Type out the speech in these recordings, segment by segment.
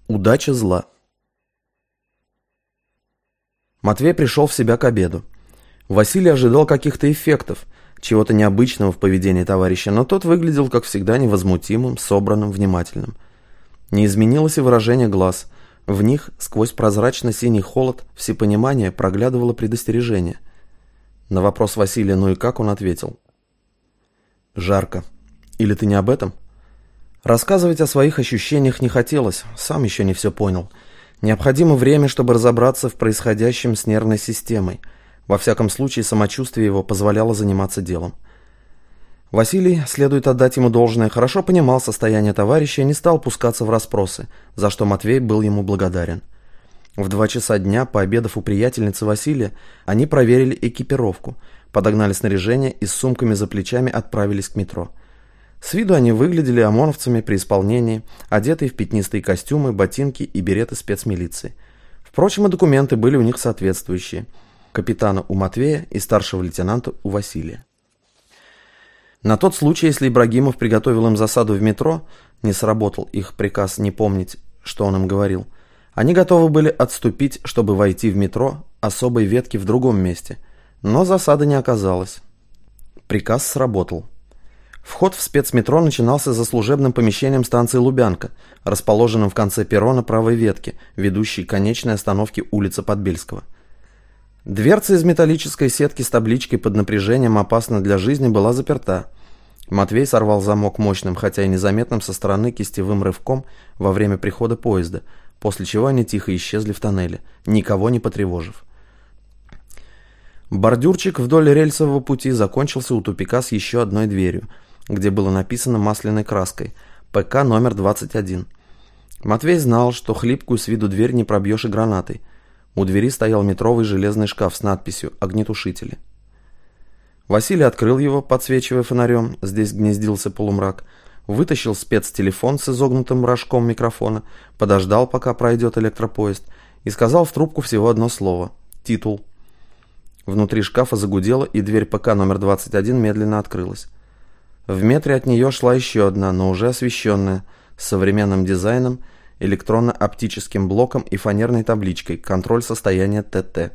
Удача зла. Матвей пришел в себя к обеду. Василий ожидал каких-то эффектов, чего-то необычного в поведении товарища, но тот выглядел, как всегда, невозмутимым, собранным, внимательным. Не изменилось и выражение глаз. В них, сквозь прозрачно-синий холод, всепонимание проглядывало предостережение. На вопрос Василия «ну и как?» он ответил: «Жарко. Или ты не об этом?» Рассказывать о своих ощущениях не хотелось, сам еще не все понял. Необходимо время, чтобы разобраться в происходящем с нервной системой. Во всяком случае, самочувствие его позволяло заниматься делом. Василий, следует отдать ему должное, хорошо понимал состояние товарища и не стал пускаться в расспросы, за что Матвей был ему благодарен. В 2 часа дня, пообедав у приятельницы Василия, они проверили экипировку, подогнали снаряжение и с сумками за плечами отправились к метро. С виду они выглядели ОМОНовцами при исполнении, одетые в пятнистые костюмы, ботинки и береты спецмилиции. Впрочем, и документы были у них соответствующие. Капитана у Матвея и старшего лейтенанта у Василия. На тот случай, если Ибрагимов приготовил им засаду в метро, не сработал их приказ не помнить, что он им говорил, они готовы были отступить, чтобы войти в метро особой ветки в другом месте, но засады не оказалось. Приказ сработал. Вход в спецметро начинался за служебным помещением станции Лубянка, расположенным в конце перрона правой ветки, ведущей к конечной остановке улицы Подбельского. Дверца из металлической сетки с табличкой «Под напряжением опасно для жизни» была заперта. Матвей сорвал замок мощным, хотя и незаметным со стороны кистевым рывком во время прихода поезда, после чего они тихо исчезли в тоннеле, никого не потревожив. Бордюрчик вдоль рельсового пути закончился у тупика с еще одной дверью, где было написано масляной краской «ПК номер 21». Матвей знал, что хлипкую с виду дверь не пробьешь и гранатой. У двери стоял метровый железный шкаф с надписью «Огнетушители». Василий открыл его, подсвечивая фонарем, здесь гнездился полумрак, вытащил спецтелефон с изогнутым рожком микрофона, подождал, пока пройдет электропоезд, и сказал в трубку всего одно слово — «Титул». Внутри шкафа загудело, и дверь ПК номер 21 медленно открылась. В метре от нее шла еще одна, но уже освещенная, с современным дизайном, электронно-оптическим блоком и фанерной табличкой «Контроль состояния ТТ».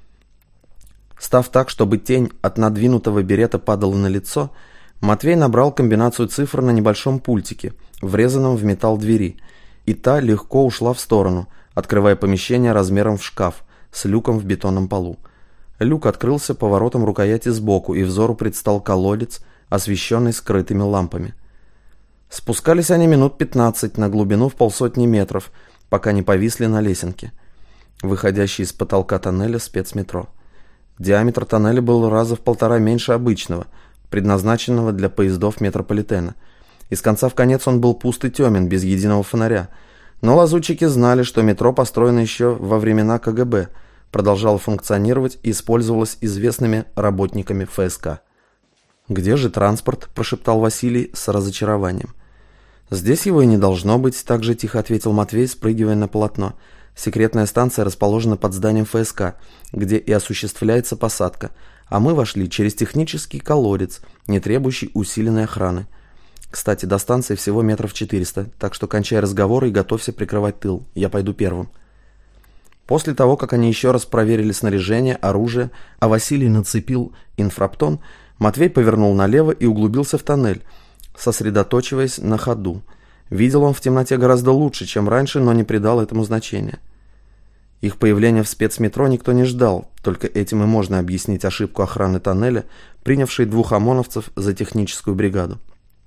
Став так, чтобы тень от надвинутого берета падала на лицо, Матвей набрал комбинацию цифр на небольшом пультике, врезанном в металл двери, и та легко ушла в сторону, открывая помещение размером в шкаф, с люком в бетонном полу. Люк открылся поворотом рукояти сбоку, и взору предстал колодец, освещенный скрытыми лампами. Спускались они минут 15 на глубину в 150 метров, пока не повисли на лесенке, выходящей из потолка тоннеля спецметро. Диаметр тоннеля был раза в 1,5 меньше обычного, предназначенного для поездов метрополитена. Из конца в конец он был пуст и темен, без единого фонаря. Но лазутчики знали, что метро построено еще во времена КГБ, продолжало функционировать и использовалось известными работниками ФСК. «Где же транспорт?» – прошептал Василий с разочарованием. «Здесь его и не должно быть», – так же тихо ответил Матвей, спрыгивая на полотно. «Секретная станция расположена под зданием ФСК, где и осуществляется посадка, а мы вошли через технический колодец, не требующий усиленной охраны. Кстати, до станции всего метров 400, так что кончай разговоры и готовься прикрывать тыл, я пойду первым». После того, как они еще раз проверили снаряжение, оружие, а Василий нацепил инфраптон, Матвей повернул налево и углубился в тоннель, сосредоточиваясь на ходу. Видел он в темноте гораздо лучше, чем раньше, но не придал этому значения. Их появление в спецметро никто не ждал, только этим и можно объяснить ошибку охраны тоннеля, принявшей 2 ОМОНовцев за техническую бригаду.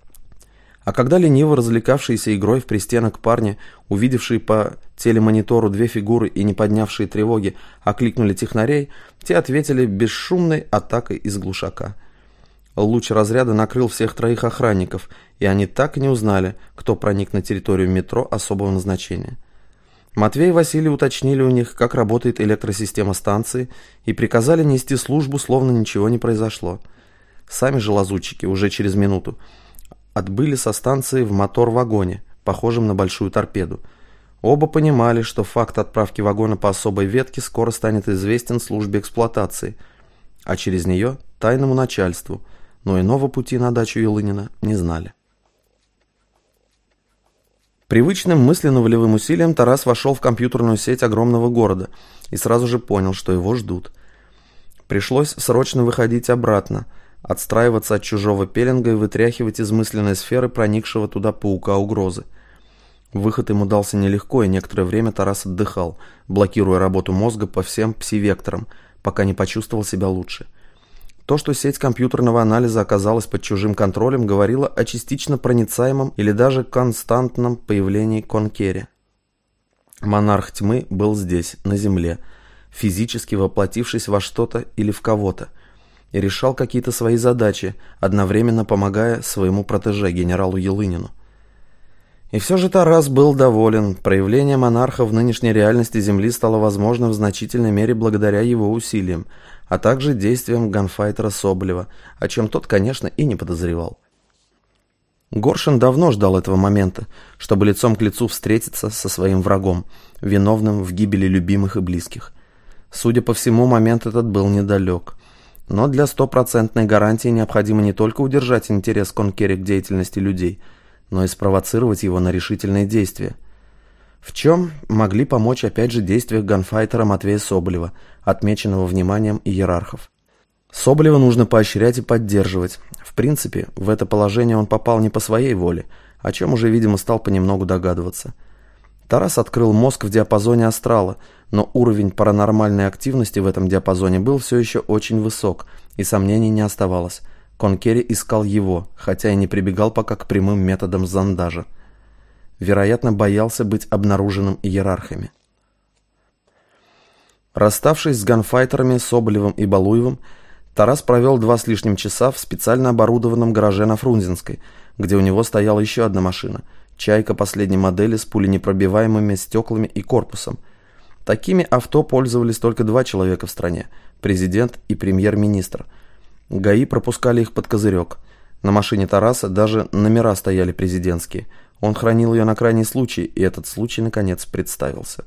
А когда лениво развлекавшиеся игрой в пристенок парни, увидевшие по телемонитору 2 фигуры и не поднявшие тревоги, окликнули технарей, те ответили бесшумной атакой из глушака. Луч разряда накрыл всех 3 охранников, и они так и не узнали, кто проник на территорию метро особого назначения. Матвей и Василий уточнили у них, как работает электросистема станции, и приказали нести службу, словно ничего не произошло. Сами же лазутчики уже через минуту отбыли со станции в мотор-вагоне, похожем на большую торпеду. Оба понимали, что факт отправки вагона по особой ветке скоро станет известен службе эксплуатации, а через нее тайному начальству, но иного пути на дачу Елынина не знали. Привычным мысленно-волевым усилием Тарас вошел в компьютерную сеть огромного города и сразу же понял, что его ждут. Пришлось срочно выходить обратно, отстраиваться от чужого пеленга и вытряхивать из мысленной сферы проникшего туда паука угрозы. Выход ему дался нелегко, и некоторое время Тарас отдыхал, блокируя работу мозга по всем пси-векторам, пока не почувствовал себя лучше. То, что сеть компьютерного анализа оказалась под чужим контролем, говорило о частично проницаемом или даже константном появлении Конкери. Монарх тьмы был здесь, на земле, физически воплотившись во что-то или в кого-то, и решал какие-то свои задачи, одновременно помогая своему протеже, генералу Елынину. И все же Тарас был доволен. Проявление монарха в нынешней реальности Земли стало возможным в значительной мере благодаря его усилиям, а также действиям ганфайтера Соболева, о чем тот, конечно, и не подозревал. Горшин давно ждал этого момента, чтобы лицом к лицу встретиться со своим врагом, виновным в гибели любимых и близких. Судя по всему, момент этот был недалек. Но для стопроцентной гарантии необходимо не только удержать интерес Конкери к деятельности людей, но и спровоцировать его на решительные действия. В чем могли помочь опять же действия ганфайтера Матвея Соболева, отмеченного вниманием иерархов. Соболева нужно поощрять и поддерживать. В принципе, в это положение он попал не по своей воле, о чем уже, видимо, стал понемногу догадываться. Тарас открыл мозг в диапазоне астрала, но уровень паранормальной активности в этом диапазоне был все еще очень высок, и сомнений не оставалось. Конкери искал его, хотя и не прибегал пока к прямым методам зондажа. Вероятно, боялся быть обнаруженным иерархами. Расставшись с ганфайтерами Соболевым и Балуевым, Тарас провел 2 с лишним часа в специально оборудованном гараже на Фрунзенской, где у него стояла еще одна машина – «Чайка» последней модели с пуленепробиваемыми стеклами и корпусом. Такими авто пользовались только 2 человека в стране – президент и премьер-министр. ГАИ пропускали их под козырек. На машине Тараса даже номера стояли президентские. Он хранил ее на крайний случай, и этот случай, наконец, представился.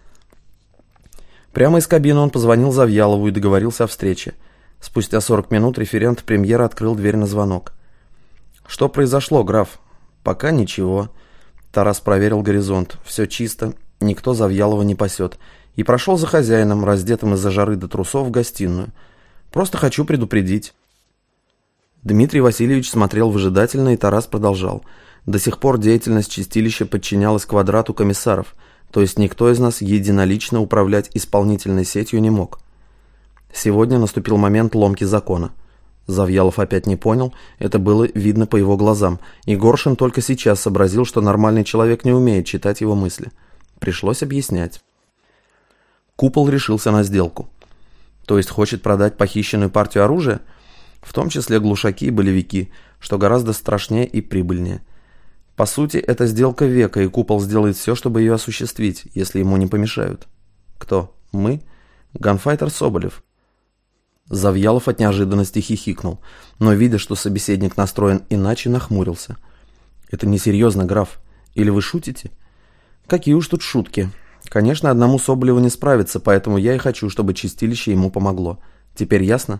Прямо из кабины он позвонил Завьялову и договорился о встрече. Спустя 40 минут референт премьера открыл дверь на звонок. «Что произошло, граф?» «Пока ничего». Тарас проверил горизонт. Все чисто, никто Завьялова не пасет. И прошел за хозяином, раздетым из-за жары до трусов, в гостиную. «Просто хочу предупредить». Дмитрий Васильевич смотрел выжидательно, и Тарас продолжал. До сих пор деятельность чистилища подчинялась квадрату комиссаров, то есть никто из нас единолично управлять исполнительной сетью не мог. Сегодня наступил момент ломки закона. Завьялов опять не понял, это было видно по его глазам, и Горшин только сейчас сообразил, что нормальный человек не умеет читать его мысли. Пришлось объяснять. Купол решился на сделку. То есть хочет продать похищенную партию оружия, в том числе глушаки и болевики, что гораздо страшнее и прибыльнее. По сути, это сделка века, и Купол сделает все, чтобы ее осуществить, если ему не помешают. Кто? Мы? Ганфайтер Соболев. Завьялов от неожиданности хихикнул, но, видя, что собеседник настроен иначе, нахмурился. «Это несерьезно, граф. Или вы шутите?» «Какие уж тут шутки. Конечно, одному Соболеву не справиться, поэтому я и хочу, чтобы чистилище ему помогло. Теперь ясно?»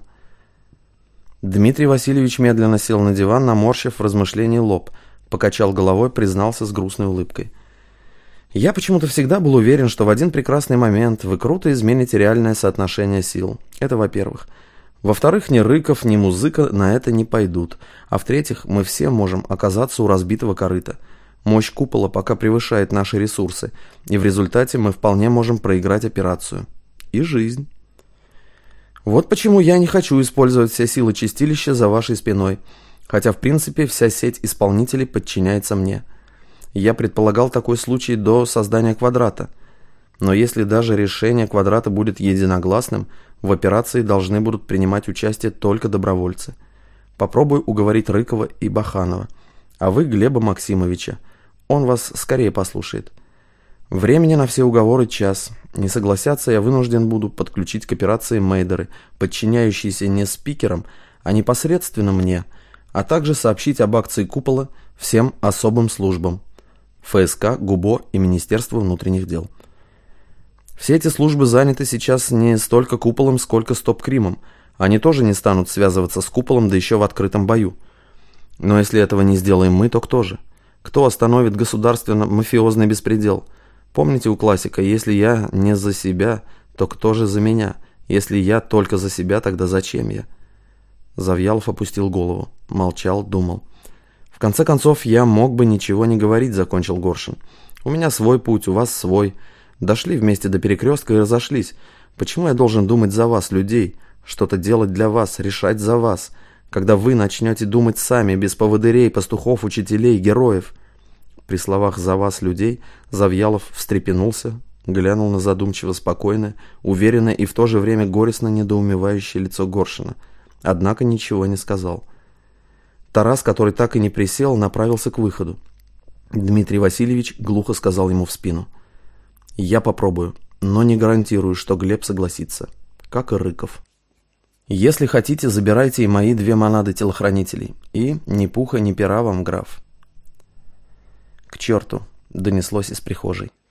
Дмитрий Васильевич медленно сел на диван, наморщив в размышлении лоб, покачал головой, признался с грустной улыбкой. «Я почему-то всегда был уверен, что в один прекрасный момент вы круто измените реальное соотношение сил. Это во-первых. Во-вторых, ни Рыков, ни Музыка на это не пойдут. А в-третьих, мы все можем оказаться у разбитого корыта. Мощь Купола пока превышает наши ресурсы, и в результате мы вполне можем проиграть операцию. И жизнь. Вот почему я не хочу использовать все силы чистилища за вашей спиной, хотя в принципе вся сеть исполнителей подчиняется мне. Я предполагал такой случай до создания квадрата. Но если даже решение квадрата будет единогласным, в операции должны будут принимать участие только добровольцы. Попробую уговорить Рыкова и Баханова. А вы Глеба Максимовича. Он вас скорее послушает. Времени на все уговоры час. Не согласятся, я вынужден буду подключить к операции мейдеры, подчиняющиеся не спикерам, а непосредственно мне, а также сообщить об акции Купола всем особым службам. ФСК, ГУБО и Министерство внутренних дел. Все эти службы заняты сейчас не столько Куполом, сколько Стоп-Кримом. Они тоже не станут связываться с Куполом, да еще в открытом бою. Но если этого не сделаем мы, то кто же? Кто остановит государственно-мафиозный беспредел? Помните у классика: если я не за себя, то кто же за меня? Если я только за себя, тогда зачем я? Завьялов опустил голову, молчал, думал. В конце концов, я мог бы ничего не говорить, закончил Горшин. У меня свой путь, у вас свой. Дошли вместе до перекрестка и разошлись. Почему я должен думать за вас, людей? Что-то делать для вас, решать за вас, когда вы начнете думать сами, без поводырей, пастухов, учителей, героев? При словах «за вас, людей» Завьялов встрепенулся, глянул на задумчиво спокойное, уверенное и в то же время горестно недоумевающее лицо Горшина. Однако ничего не сказал. Тарас, который так и не присел, направился к выходу. Дмитрий Васильевич глухо сказал ему в спину: «Я попробую, но не гарантирую, что Глеб согласится, как и Рыков. Если хотите, забирайте и мои 2 монады телохранителей. И ни пуха, ни пера вам, граф». «К черту!» — донеслось из прихожей.